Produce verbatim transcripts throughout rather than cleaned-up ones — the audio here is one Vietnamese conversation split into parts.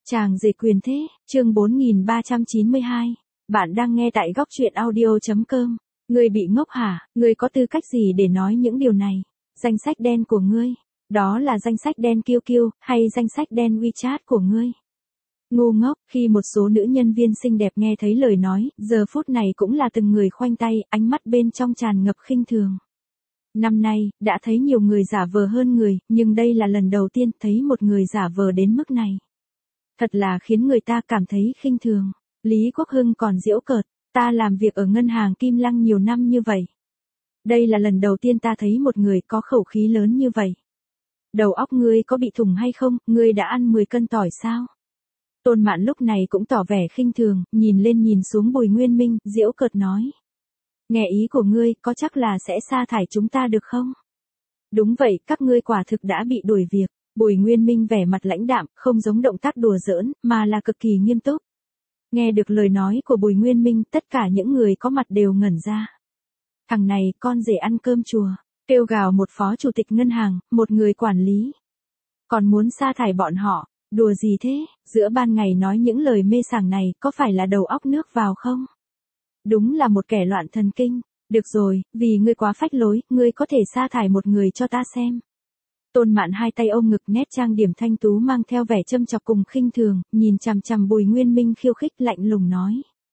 Chàng rể quyền thế, chương bốn nghìn ba trăm chín mươi hai. Bạn đang nghe tại góc truyện audio chấm com. Ngươi bị ngốc hả? Ngươi có tư cách gì để nói những điều này? Danh sách đen của ngươi, đó là danh sách đen Q Q, hay danh sách đen WeChat của ngươi? Ngu ngốc, khi một số nữ nhân viên xinh đẹp nghe thấy lời nói, giờ phút này cũng là từng người khoanh tay, ánh mắt bên trong tràn ngập khinh thường. Năm nay, đã thấy nhiều người giả vờ hơn người, nhưng đây là lần đầu tiên thấy một người giả vờ đến mức này. Thật là khiến người ta cảm thấy khinh thường. Lý Quốc Hưng còn giễu cợt, ta làm việc ở ngân hàng Kim Lăng nhiều năm như vậy. Đây là lần đầu tiên ta thấy một người có khẩu khí lớn như vậy. Đầu óc ngươi có bị thủng hay không, ngươi đã ăn mười cân tỏi sao? Tôn Mạn lúc này cũng tỏ vẻ khinh thường, nhìn lên nhìn xuống Bùi Nguyên Minh, giễu cợt nói. Nghe ý của ngươi, có chắc là sẽ sa thải chúng ta được không? Đúng vậy, các ngươi quả thực đã bị đuổi việc. Bùi Nguyên Minh vẻ mặt lãnh đạm, không giống động tác đùa giỡn, mà là cực kỳ nghiêm túc. Nghe được lời nói của Bùi Nguyên Minh, tất cả những người có mặt đều ngẩn ra. Thằng này, con rể ăn cơm chùa, kêu gào một phó chủ tịch ngân hàng, một người quản lý. Còn muốn sa thải bọn họ, đùa gì thế, giữa ban ngày nói những lời mê sảng này, có phải là đầu óc nước vào không? Đúng là một kẻ loạn thần kinh. Được rồi, vì ngươi quá phách lối, ngươi có thể sa thải một người cho ta xem. Tôn Mạn hai tay ôm ngực, nét trang điểm thanh tú mang theo vẻ châm chọc cùng khinh thường, nhìn chằm chằm Bùi Nguyên Minh khiêu khích lạnh lùng nói.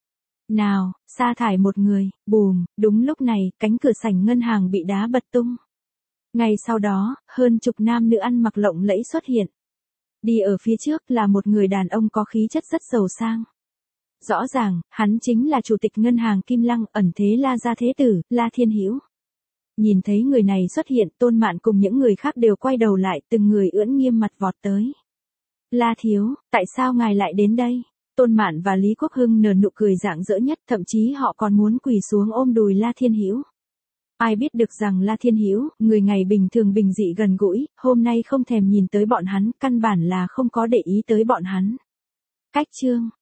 Nào, sa thải một người, bùm, đúng lúc này, cánh cửa sảnh ngân hàng bị đá bật tung. Ngay sau đó, hơn chục nam nữ ăn mặc lộng lẫy xuất hiện. Đi ở phía trước là một người đàn ông có khí chất rất giàu sang. Rõ ràng, hắn chính là chủ tịch ngân hàng Kim Lăng, ẩn thế La Gia Thế Tử, La Thiên Hữu. Nhìn thấy người này xuất hiện, Tôn Mạn cùng những người khác đều quay đầu lại, từng người ưỡn nghiêm mặt vọt tới. La thiếu, tại sao ngài lại đến đây? Tôn Mạn và Lý Quốc Hưng nở nụ cười rạng rỡ nhất, thậm chí họ còn muốn quỳ xuống ôm đùi La Thiên Hữu. Ai biết được rằng La Thiên Hữu, người ngày bình thường bình dị gần gũi, hôm nay không thèm nhìn tới bọn hắn, căn bản là không có để ý tới bọn hắn. Cách chương,